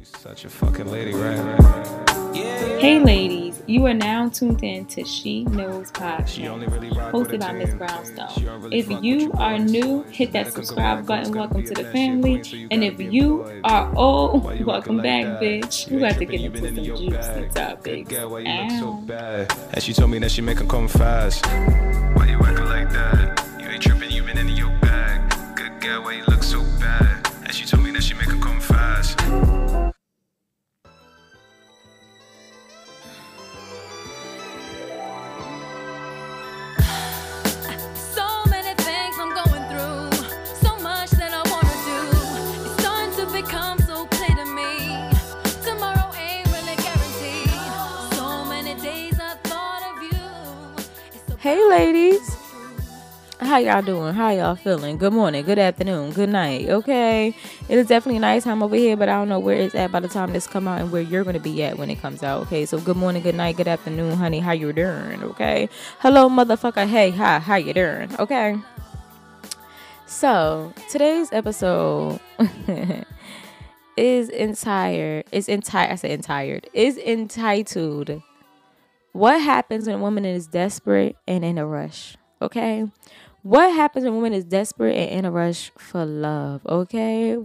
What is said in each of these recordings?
Such a fucking lady, right? Hey ladies, you are now tuned in to She Knows She only Podcast, really rock with hosted her by Miss team. She Brownstone. don't really If fuck with you are boys. new, hit that Gotta come subscribe back, gotta button. Welcome be to a the bad shit family. queen, so you And gotta if be you employed. are Why old, you walking welcome like back, that? bitch. You We ain't about to tripping, get you been into into some your juicy bag. Good topics. girl, why you look so Ow. bad? And she told me that she make her come fast. Why you acting like that? You ain't tripping, you been into your bag. Good girl, why you look so bad? And she told me that she make her come fast. So many things I'm going through, so much that I wanna do. It's starting to become so clear to me. Tomorrow ain't really guaranteed. So many days I thought of you. It's so Hey ladies, how y'all doing? How y'all feeling? Good morning, good afternoon, good night. Okay, it is definitely nighttime over here, but I don't know where it's at by the time this come out and where you're gonna be at when it comes out. Okay, so good morning, good night, good afternoon, honey. How you doing? Okay, hello, motherfucker. Hey, hi, how you doing? Okay. So today's episode is entitled "What Happens When a Woman is Desperate and in a Rush." Okay. What happens when a woman is desperate and in a rush for love? Okay.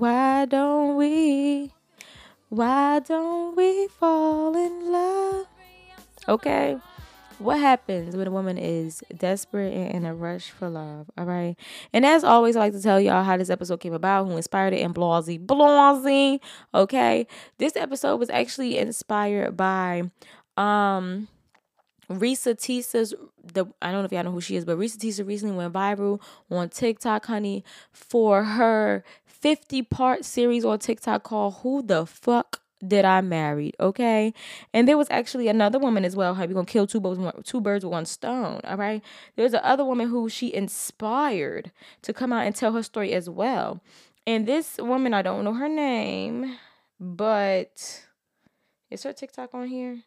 Why don't we fall in love? Okay. What happens when a woman is desperate and in a rush for love? All right. And as always, I like to tell y'all how this episode came about, who inspired it, and blasey. Okay. This episode was actually inspired by Risa Tisa's I don't know if y'all know who she is, but Risa Tisa recently went viral on TikTok, honey, for her 50-part series on TikTok called "Who the Fuck Did I Marry?" Okay, and there was actually another woman as well. How we gonna kill two birds with one stone? All right, there's the other woman who she inspired to come out and tell her story as well. And this woman, I don't know her name, but is her TikTok on here?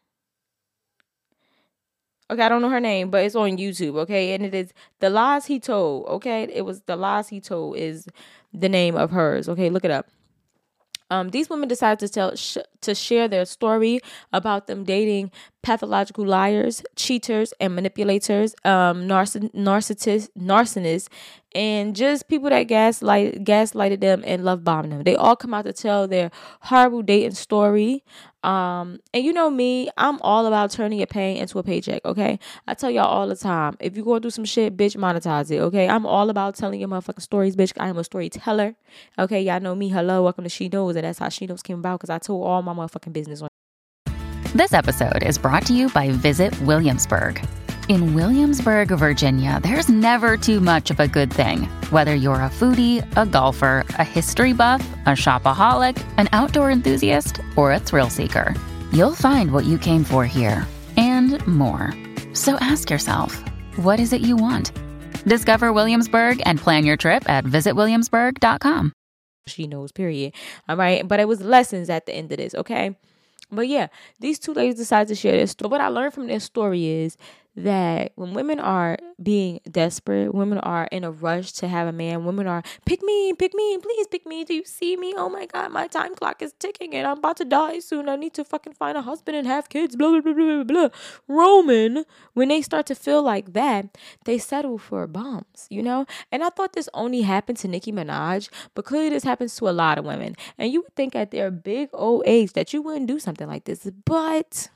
Okay, I don't know her name, but it's on YouTube, okay? And it is The Lies He Told, okay? It was The Lies He Told is the name of hers, okay? Look it up. These women decided to share their story about them dating pathological liars, cheaters, and manipulators, narcissists, and just people that gaslighted them and love bombed them. They all come out to tell their horrible dating story. And you know me, I'm all about turning your pain into a paycheck, okay? I tell y'all all the time, if you going through some shit, bitch, monetize it, okay? I'm all about telling your motherfucking stories, bitch. I am a storyteller, okay? Y'all know me. Hello, welcome to She Knows, and that's how She Knows came about, because I told all my motherfucking business on. This episode is brought to you by Visit Williamsburg. In Williamsburg, Virginia, there's never too much of a good thing. Whether you're a foodie, a golfer, a history buff, a shopaholic, an outdoor enthusiast, or a thrill seeker, you'll find what you came for here and more. So ask yourself, what is it you want? Discover Williamsburg and plan your trip at visitwilliamsburg.com. She Knows, period. All right, but it was lessons at the end of this, okay? But yeah, these two ladies decided to share their story. What I learned from their story is that when women are being desperate, women are in a rush to have a man, women are, pick me, please pick me. Do you see me? Oh my God, my time clock is ticking and I'm about to die soon. I need to fucking find a husband and have kids, blah, blah, blah, blah, blah. Roman, when they start to feel like that, they settle for bombs, you know? And I thought this only happened to Nicki Minaj, but clearly this happens to a lot of women. And you would think at their big old age that you wouldn't do something like this, but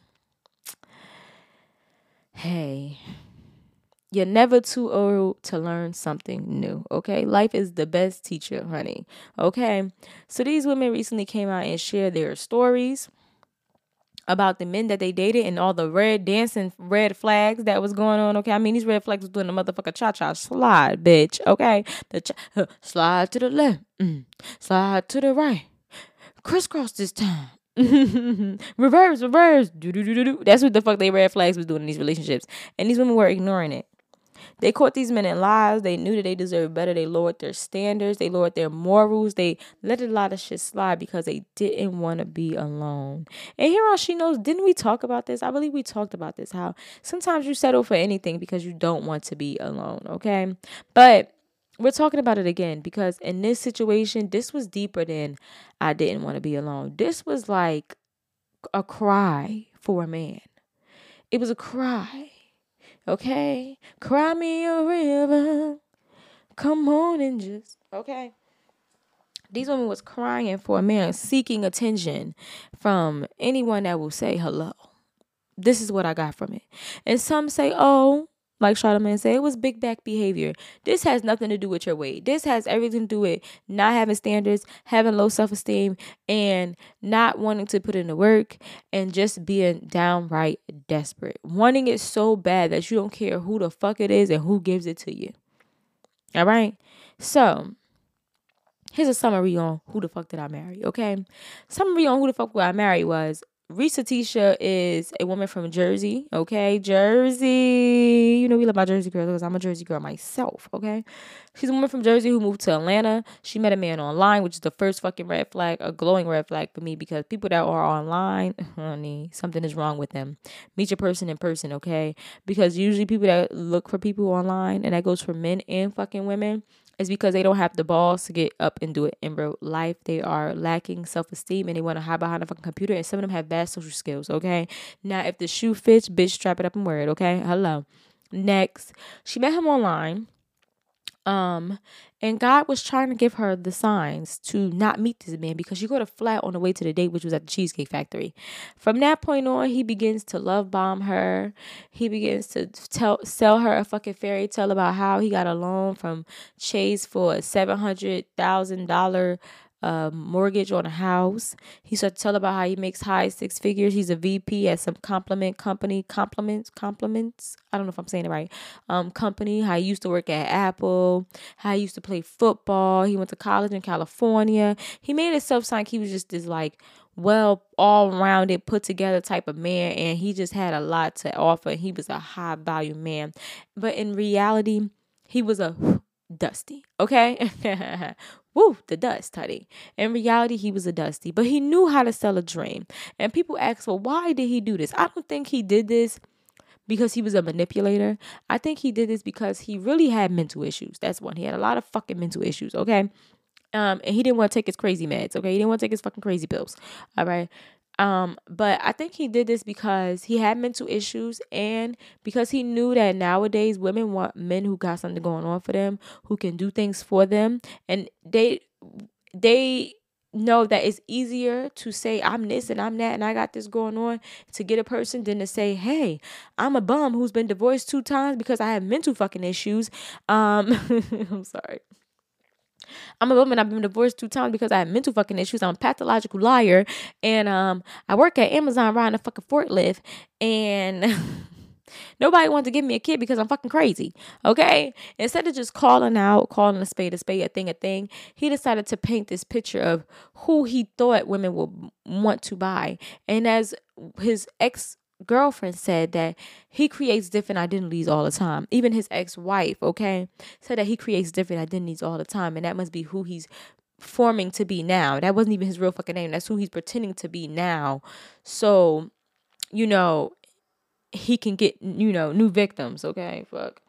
hey, you're never too old to learn something new, okay? Life is the best teacher, honey, okay? So these women recently came out and shared their stories about the men that they dated and all the dancing red flags that was going on, okay? I mean, these red flags was doing the motherfucker cha-cha slide, bitch, okay? Slide to the left, slide to the right, crisscross this time. reverse. Do. That's what the fuck they red flags was doing in these relationships. And these women were ignoring it. They caught these men in lies. They knew that they deserved better. They lowered their standards. They lowered their morals. They let a lot of shit slide because they didn't want to be alone. And here on She Knows, didn't we talk about this? I believe we talked about this, how sometimes you settle for anything because you don't want to be alone, okay? But we're talking about it again because in this situation, this was deeper than I didn't want to be alone. This was like a cry for a man. It was a cry. Okay? Cry me a river. Come on and just, okay? These women was crying for a man, seeking attention from anyone that will say hello. This is what I got from it. And some say, oh, like Charlamagne said, it was big back behavior. This has nothing to do with your weight. This has everything to do with not having standards, having low self-esteem, and not wanting to put in the work, and just being downright desperate. Wanting it so bad that you don't care who the fuck it is and who gives it to you. All right? So, here's a summary on who the fuck did I marry, okay? Summary on who the fuck I married was Risa Tisha is a woman from Jersey, okay? Jersey. You know we love my Jersey girls because I'm a Jersey girl myself, okay? She's a woman from Jersey who moved to Atlanta. She met a man online, which is the first fucking red flag, a glowing red flag for me because people that are online, honey, something is wrong with them. Meet your person in person, okay? Because usually people that look for people online, and that goes for men and fucking women, is because they don't have the balls to get up and do it in real life. They are lacking self-esteem and they want to hide behind a fucking computer, and some of them have bad social skills, okay? Now, if the shoe fits, bitch, strap it up and wear it, okay? Hello. Next, she met him online. And God was trying to give her the signs to not meet this man because she got a flat on the way to the date, which was at the Cheesecake Factory. From that point on, he begins to love bomb her. He begins to sell her a fucking fairy tale about how he got a loan from Chase for a $700,000 mortgage on a house. He started to tell about how he makes high six figures. He's a VP at some compliments. I don't know if I'm saying it right. Company. How he used to work at Apple. How he used to play football. He went to college in California. He made himself sound like he was just this like well all-rounded, put together type of man, and he just had a lot to offer. He was a high value man, but in reality, he was a dusty. Okay. Woo, the dust, honey. In reality, he was a dusty, but he knew how to sell a dream. And people ask, well, why did he do this? I don't think he did this because he was a manipulator. I think he did this because he really had mental issues. That's one. He had a lot of fucking mental issues, okay? And he didn't want to take his crazy meds, okay? He didn't want to take his fucking crazy pills, all right? But I think he did this because he had mental issues and because he knew that nowadays women want men who got something going on for them, who can do things for them. And they know that it's easier to say I'm this and I'm that and I got this going on to get a person than to say, hey, I'm a bum who's been divorced 2 times because I have mental fucking issues. I'm sorry. I'm a woman. I've been divorced 2 times because I have mental fucking issues. I'm a pathological liar. And I work at Amazon riding a fucking forklift. And nobody wanted to give me a kid because I'm fucking crazy. Okay? Instead of just calling a spade, a thing, he decided to paint this picture of who he thought women would want to buy. And as his ex-girlfriend said that he creates different identities all the time. Even his ex-wife, okay, said that he creates different identities all the time, and that must be who he's forming to be now. That wasn't even his real fucking name. That's who he's pretending to be now. So, he can get, new victims, okay? Fuck.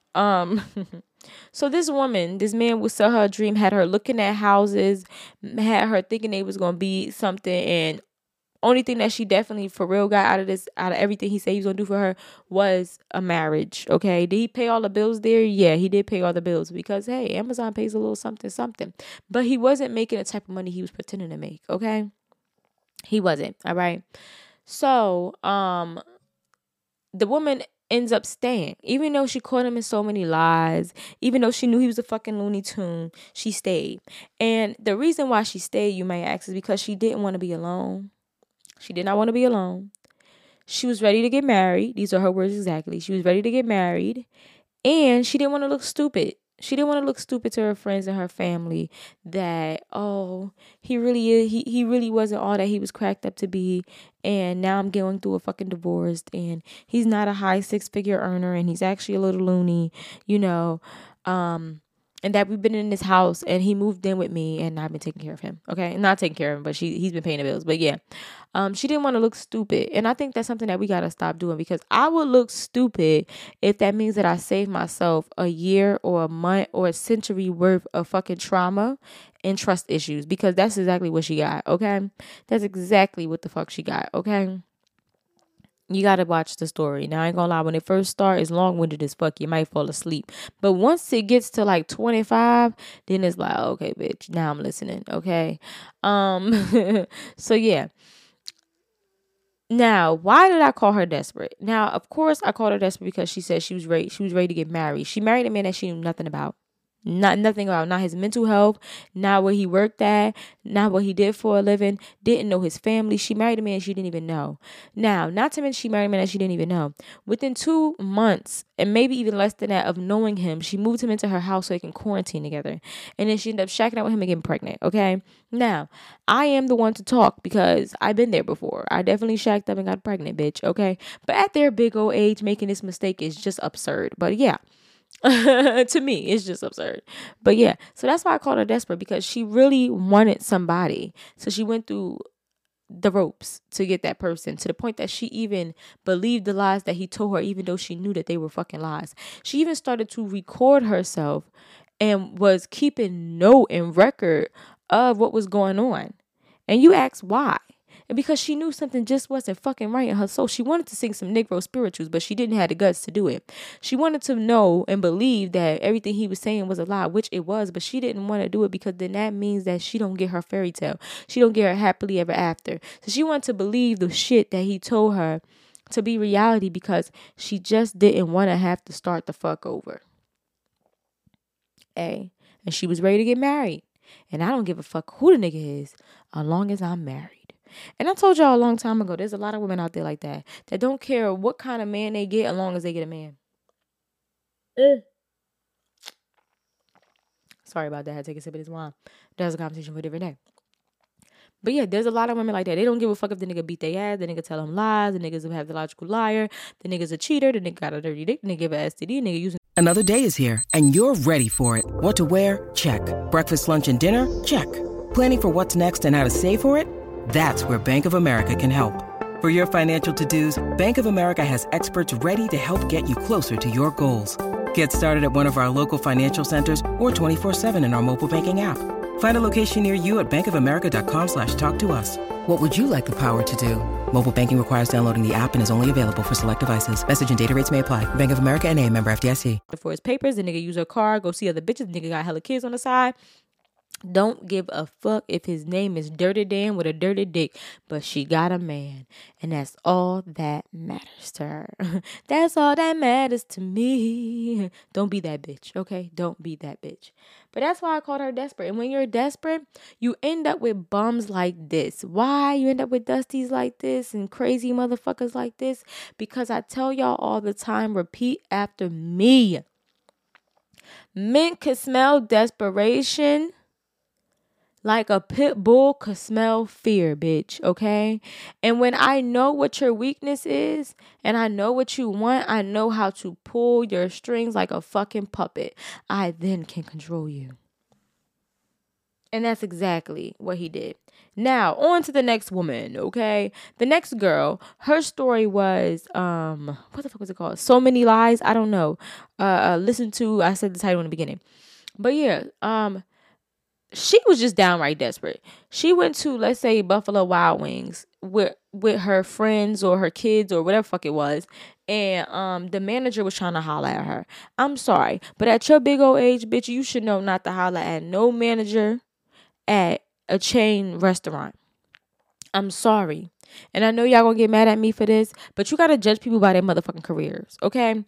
So this man would sell her a dream, had her looking at houses, had her thinking they was going to be something, and only thing that she definitely for real got out of everything he said he was gonna do for her was a marriage. Okay. Did he pay all the bills there? Yeah, he did pay all the bills because hey, Amazon pays a little something. But he wasn't making the type of money he was pretending to make. Okay. He wasn't. All right. So the woman ends up staying. Even though she caught him in so many lies, even though she knew he was a fucking Looney Tune, she stayed. And the reason why she stayed, you may ask, is because she didn't want to be alone. She did not want to be alone. She was ready to get married. These are her words exactly. She was ready to get married. And she didn't want to look stupid. She didn't want to look stupid to her friends and her family that, oh, he really wasn't all that he was cracked up to be. And now I'm going through a fucking divorce. And he's not a high 6-figure earner. And he's actually a little loony, and that we've been in this house and he moved in with me and I've been taking care of him. Okay. Not taking care of him, but he's been paying the bills. But yeah, she didn't want to look stupid. And I think that's something that we got to stop doing, because I would look stupid if that means that I saved myself a year or a month or a century worth of fucking trauma and trust issues, because that's exactly what she got. Okay. That's exactly what the fuck she got. Okay. You got to watch the story. Now, I ain't gonna lie. When it first starts, it's long-winded as fuck. You might fall asleep. But once it gets to like 25, then it's like, okay, bitch, now I'm listening. Okay. So yeah. Now, why did I call her desperate? Now, of course, I called her desperate because she said she was ready. She was ready to get married. She married a man that she knew nothing about. Nothing about, not his mental health, not where he worked at, not what he did for a living, didn't know his family. She married a man she didn't even know. Now, not to mention she married a man that she didn't even know. Within 2 months, and maybe even less than that, of knowing him, she moved him into her house so they can quarantine together. And then she ended up shacking out with him and getting pregnant, okay? Now, I am the one to talk because I've been there before. I definitely shacked up and got pregnant, bitch, okay? But at their big old age, making this mistake is just absurd. But yeah. To me, it's just absurd. But yeah, so that's why I called her desperate, because she really wanted somebody. So she went through the ropes to get that person, to the point that she even believed the lies that he told her, even though she knew that they were fucking lies. She even started to record herself and was keeping note and record of what was going on. And you ask why? And because she knew something just wasn't fucking right in her soul. She wanted to sing some Negro spirituals, but she didn't have the guts to do it. She wanted to know and believe that everything he was saying was a lie, which it was, but she didn't want to do it because then that means that she don't get her fairy tale. She don't get her happily ever after. So she wanted to believe the shit that he told her to be reality, because she just didn't want to have to start the fuck over. And she was ready to get married. And I don't give a fuck who the nigga is, as long as I'm married. And I told y'all a long time ago, there's a lot of women out there like that don't care what kind of man they get as long as they get a man. Sorry about that. I had to take a sip of this wine. That's a conversation for a different day. But yeah, there's a lot of women like that. They don't give a fuck if the nigga beat their ass, the nigga tell them lies, the nigga's a pathological liar, the nigga's a cheater, the nigga got a dirty dick, the nigga give an STD, nigga using. Another day is here, and you're ready for it. What to wear? Check. Breakfast, lunch, and dinner? Check. Planning for what's next and how to save for it? That's where Bank of America can help. For your financial to-dos, Bank of America has experts ready to help get you closer to your goals. Get started at one of our local financial centers or 24/7 in our mobile banking app. Find a location near you at bankofamerica.com/talktous. What would you like the power to do? Mobile banking requires downloading the app and is only available for select devices. Message and data rates may apply. Bank of America N.A., member FDIC. For his papers, the nigga use her car, go see other bitches, the nigga got hella kids on the side. Don't give a fuck if his name is Dirty Dan with a dirty dick, but she got a man, and that's all that matters to her. That's all that matters to me. Don't be that bitch, okay? Don't be that bitch. But that's why I called her desperate. And when you're desperate, you end up with bums like this. Why you end up with dusties like this and crazy motherfuckers like this? Because I tell y'all all the time, repeat after me. Men can smell desperation like a pit bull could smell fear, bitch, okay? And when I know what your weakness is and I know what you want, I know how to pull your strings like a fucking puppet. I then can control you. And that's exactly what he did. Now, on to the next woman, okay? The next girl, her story was, what the fuck was it called? So Many Lies? I don't know. Listen to, I said the title in the beginning. But yeah, she was just downright desperate. She went to, let's say, Buffalo Wild Wings with her friends or her kids or whatever fuck it was. And the manager was trying to holler at her. I'm sorry, but at your big old age, bitch, you should know not to holler at no manager at a chain restaurant. I'm sorry. And I know y'all gonna get mad at me for this, but you gotta judge people by their motherfucking careers, okay?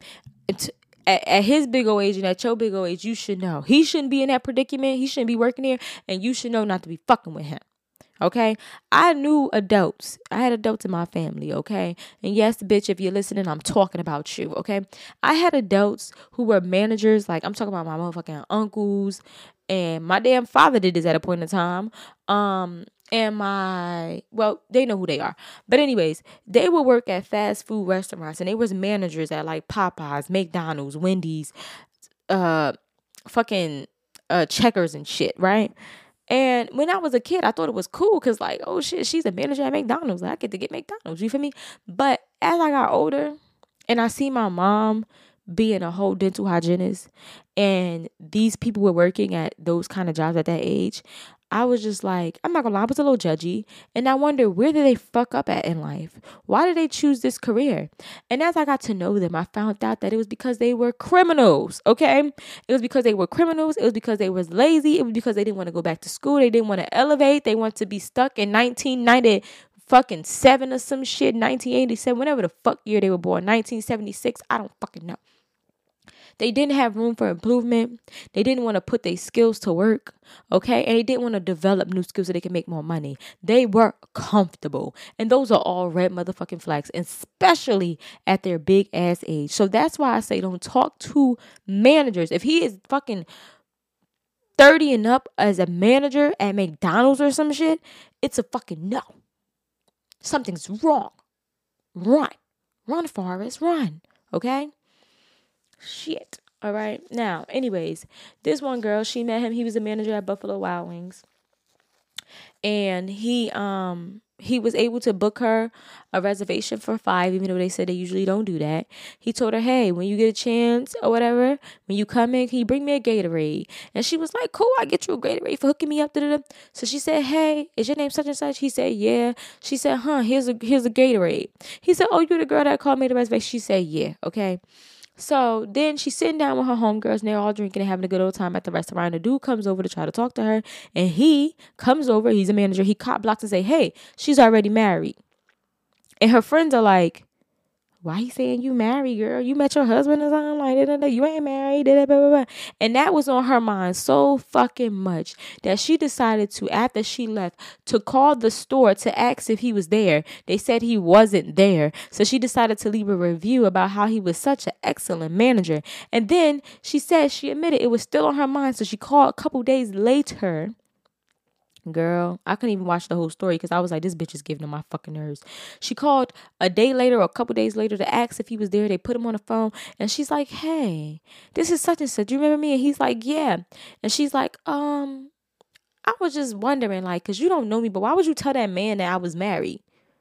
At his big old age and at your big old age, you should know. He shouldn't be in that predicament. He shouldn't be working here. And you should know not to be fucking with him. Okay? I knew adults. I had adults in my family. Okay? And yes, bitch, if you're listening, I'm talking about you. Okay? I had adults who were managers. Like, I'm talking about my motherfucking uncles. And my damn father did this at a point in time. And they know who they are. But anyways, they would work at fast food restaurants and they was managers at like Popeyes, McDonald's, Wendy's, fucking checkers and shit, right? And when I was a kid, I thought it was cool because, like, oh shit, she's a manager at McDonald's. I get to get McDonald's. You feel me? But as I got older and I see my mom being a whole dental hygienist and these people were working at those kind of jobs at that age, I was just like, I'm not gonna lie, I was a little judgy. And I wonder, where did they fuck up at in life? Why did they choose this career? And as I got to know them, I found out that it was because they were criminals, okay? It was because they were criminals. It was because they was lazy. It was because they didn't want to go back to school. They didn't want to elevate. They wanted to be stuck in 1990 fucking 7 or some shit, 1987, whatever the fuck year they were born, 1976, I don't fucking know. They didn't have room for improvement. They didn't want to put their skills to work, okay? And they didn't want to develop new skills so they can make more money. They were comfortable. And those are all red motherfucking flags, especially at their big ass age. So that's why I say don't talk to managers. If he is fucking 30 and up as a manager at McDonald's or some shit, it's a fucking no. Something's wrong. Run. Run, Forrest. Run. Okay? Shit. All right. Now, anyways, this one girl, she met him. He was a manager at Buffalo Wild Wings. And he was able to book her a reservation for 5, even though they said they usually don't do that. He told her, hey, when you get a chance or whatever, when you come in, can you bring me a Gatorade? And she was like, cool, I get you a Gatorade for hooking me up. Da-da-da. So she said, hey, is your name such and such? He said, yeah. She said, here's a Gatorade. He said, oh, you're the girl that called me the reservation? She said, yeah. Okay. So then she's sitting down with her homegirls and they're all drinking and having a good old time at the restaurant. The dude comes over to try to talk to her and he comes over. He's a manager. He cop blocks and say, hey, she's already married. And her friends are like, why he saying you married, girl? You met your husband or something? Like, you ain't married. Blah, blah, blah. And that was on her mind so fucking much that she decided to, after she left, to call the store to ask if he was there. They said he wasn't there. So she decided to leave a review about how he was such an excellent manager. And then she said she admitted it was still on her mind. So she called a couple days later. Girl, I couldn't even watch the whole story because I was like, this bitch is giving on my fucking nerves. She called a day later or a couple days later to ask if he was there. They put him on the phone and she's like, hey, this is such and such. Do you remember me? And he's like, yeah. And she's like, I was just wondering, like, because you don't know me, but why would you tell that man that I was married?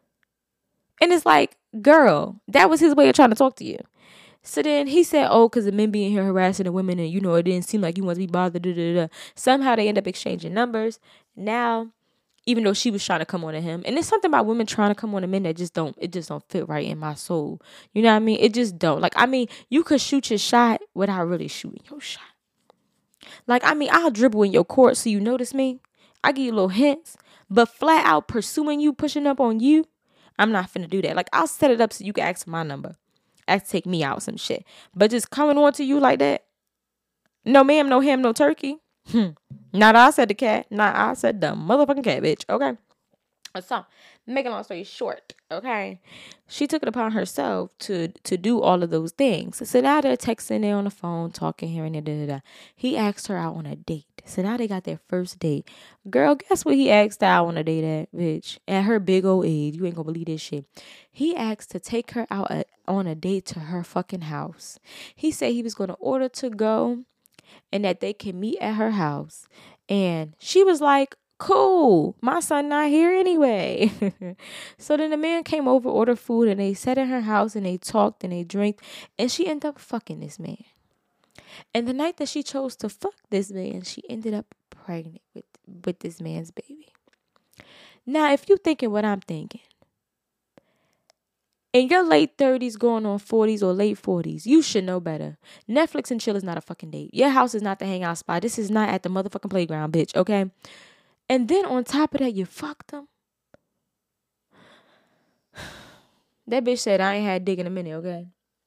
And it's like, girl, that was his way of trying to talk to you. So then he said, oh, because the men being here harassing the women and, you know, it didn't seem like you want to be bothered. Da, da, da. Somehow they end up exchanging numbers. Now, even though she was trying to come on to him. And there's something about women trying to come on to men that just don't fit right in my soul. You know what I mean? It just don't. Like, I mean, you could shoot your shot without really shooting your shot. Like, I mean, I'll dribble in your court so you notice me. I give you little hints. But flat out pursuing you, pushing up on you, I'm not finna do that. Like, I'll set it up so you can ask for my number. Ask to take me out, some shit. But just coming on to you like that, no ma'am, no ham, no turkey. Not I said the cat. Not I said the motherfucking cat, bitch. Okay. So, make a long story short, okay, she took it upon herself to do all of those things. So now they're texting, they're on the phone, talking here and there, da, da, da. He asked her out on a date. So now they got their first date. Girl, guess what he asked her out on a date at, bitch? At her big old age. You ain't gonna believe this shit. He asked to take her out on a date to her fucking house. He said he was gonna order to go and that they can meet at her house. And she was like, cool, my son not here anyway. So then the man came over, ordered food, and they sat in her house and they talked and they drank, and she ended up fucking this man. And the night that she chose to fuck this man, she ended up pregnant with this man's baby. Now, if you thinking what I'm thinking, in your late 30s going on 40s or late 40s, you should know better. Netflix and chill is not a fucking date. Your house is not the hangout spot. This is not at the motherfucking playground, bitch, okay? And then on top of that, you fucked him. That bitch said, I ain't had dick in a minute, okay?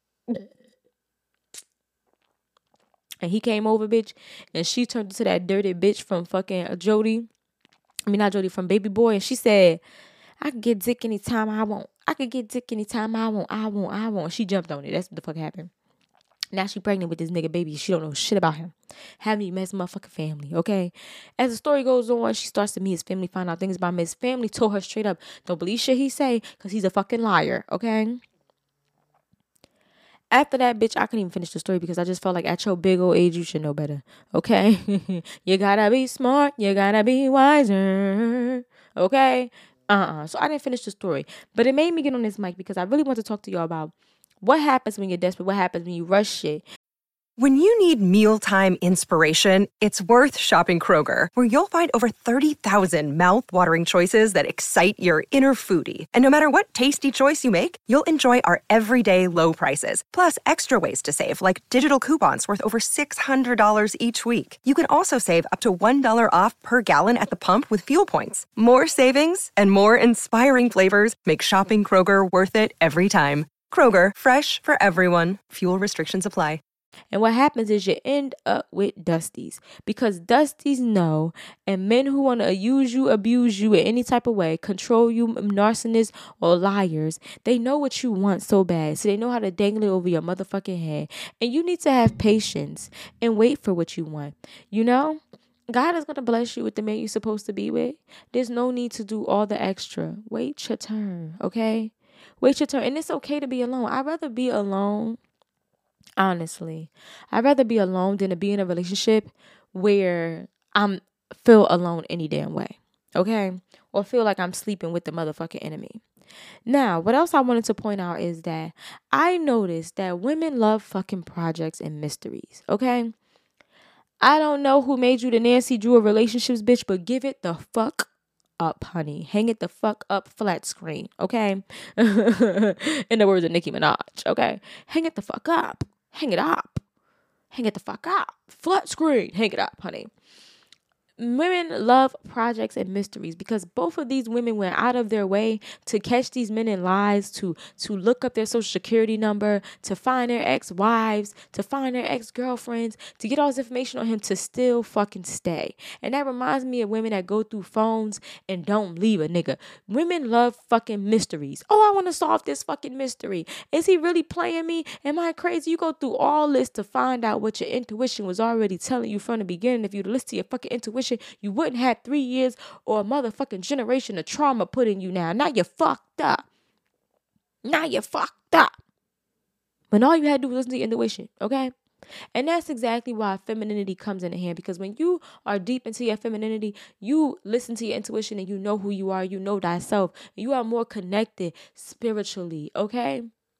And he came over, bitch, and she turned into that dirty bitch from fucking Jody. I mean, not Jody, from Baby Boy. And she said, I can get dick anytime I want. I can get dick anytime I want. She jumped on it. That's what the fuck happened. Now she pregnant with this nigga baby. She don't know shit about him. Haven't even met his motherfucking family, okay? As the story goes on, she starts to meet his family, find out things about him. His family told her straight up, don't believe shit he say, because he's a fucking liar, okay? After that, bitch, I couldn't even finish the story because I just felt like at your big old age, you should know better. Okay? You gotta be smart. You gotta be wiser. Okay? So I didn't finish the story. But it made me get on this mic because I really want to talk to y'all about what happens when you're desperate, what happens when you rush shit. When you need mealtime inspiration, it's worth shopping Kroger, where you'll find over 30,000 mouth-watering choices that excite your inner foodie. And no matter what tasty choice you make, you'll enjoy our everyday low prices, plus extra ways to save, like digital coupons worth over $600 each week. You can also save up to $1 off per gallon at the pump with fuel points. More savings and more inspiring flavors make shopping Kroger worth it every time. Kroger, fresh for everyone. Fuel restrictions apply. And what happens is you end up with Dusties because Dusties know, and men who want to use you, abuse you in any type of way, control you, narcissists or liars, they know what you want so bad. So they know how to dangle it over your motherfucking head. And you need to have patience and wait for what you want. You know? God is going to bless you with the man you're supposed to be with. There's no need to do all the extra. Wait your turn, okay? Wait your turn. And it's okay to be alone. I'd rather be alone. Honestly, I'd rather be alone than to be in a relationship where I'm feel alone any damn way. Okay? Or feel like I'm sleeping with the motherfucking enemy. Now, what else I wanted to point out is that I noticed that women love fucking projects and mysteries. Okay? I don't know who made you the Nancy Drew of relationships, bitch, but give it the fuck up, honey. Hang it the fuck up flat screen. Okay? In the words of Nicki Minaj. Okay? Hang it the fuck up. Hang it up. Hang it the fuck up. Flat screen. Hang it up, honey. Women love projects and mysteries because both of these women went out of their way to catch these men in lies, to look up their social security number, to find their ex-wives, to find their ex-girlfriends, to get all this information on him to still fucking stay. And that reminds me of women that go through phones and don't leave a nigga. Women love fucking mysteries. Oh, I want to solve this fucking mystery. Is he really playing me? Am I crazy? You go through all this to find out what your intuition was already telling you from the beginning. If you listen to your fucking intuition, you wouldn't have 3 years or a motherfucking generation of trauma put in you now. Now you're fucked up. When all you had to do was listen to your intuition, okay? And that's exactly why femininity comes into hand, because when you are deep into your femininity, you listen to your intuition and you know who you are, you know thyself, you are more connected spiritually, okay?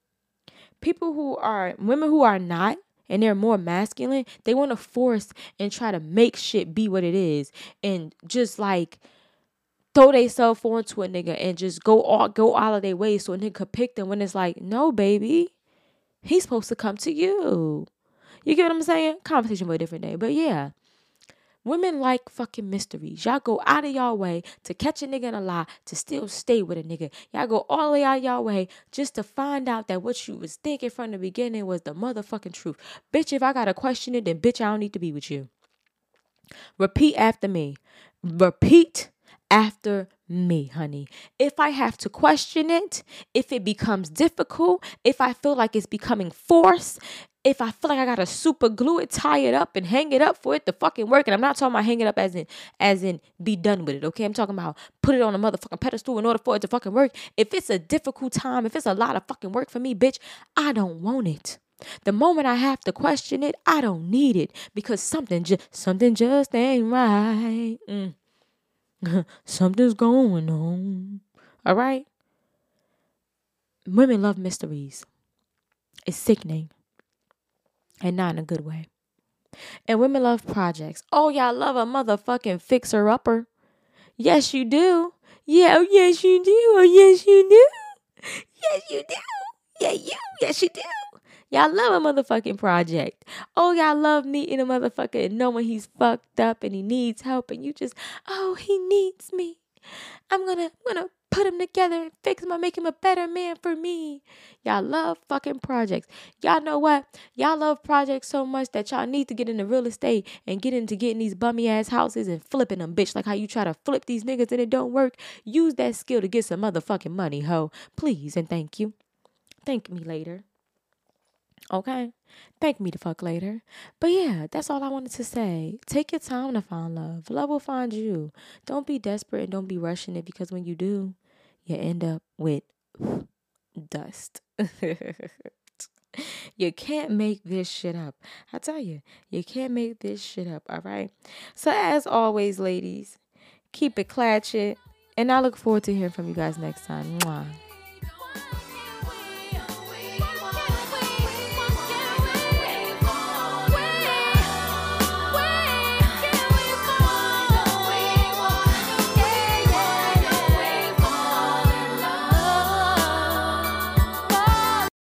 Women who are not, and they're more masculine, they want to force and try to make shit be what it is and just like throw themselves onto a nigga and just go all of their way so a nigga could pick them when it's like, no, baby, he's supposed to come to you. You get what I'm saying? Conversation for a different day. But yeah, women like fucking mysteries. Y'all go out of y'all way to catch a nigga in a lie, to still stay with a nigga. Y'all go all the way out of y'all way just to find out that what you was thinking from the beginning was the motherfucking truth. Bitch, if I gotta question it, then bitch, I don't need to be with you. Repeat after me. Repeat after me, honey. If I have to question it, if it becomes difficult, if I feel like it's becoming forced, if I feel like I gotta super glue it, tie it up, and hang it up for it to fucking work, and I'm not talking about hang it up as in be done with it, okay? I'm talking about put it on a motherfucking pedestal in order for it to fucking work. If it's a difficult time, if it's a lot of fucking work for me, bitch, I don't want it. The moment I have to question it, I don't need it because something just ain't right. Something's going on. All right? Women love mysteries. It's sickening. And not in a good way. And women love projects. Oh, y'all love a motherfucking fixer-upper. Yes, you do. Yeah, oh, yes, you do. Oh, yes, you do. Yes, you do. Yeah, you. Yes, you do. Y'all love a motherfucking project. Oh, y'all love meeting a motherfucker and knowing he's fucked up and he needs help. And you just, oh, he needs me. I'm gonna put him together and fix him and make him a better man for me. Y'all love fucking projects. Y'all know what? Y'all love projects so much that y'all need to get into real estate and get into getting these bummy ass houses and flipping them, bitch. Like how you try to flip these niggas and it don't work. Use that skill to get some motherfucking money, ho. Please and thank you. Thank me later. Okay? Thank me the fuck later. But yeah, that's all I wanted to say. Take your time to find love. Love will find you. Don't be desperate and don't be rushing it, because when you do, you end up with dust. You can't make this shit up. I tell you, you can't make this shit up, all right? So as always, ladies, keep it clatchet. And I look forward to hearing from you guys next time. Mwah.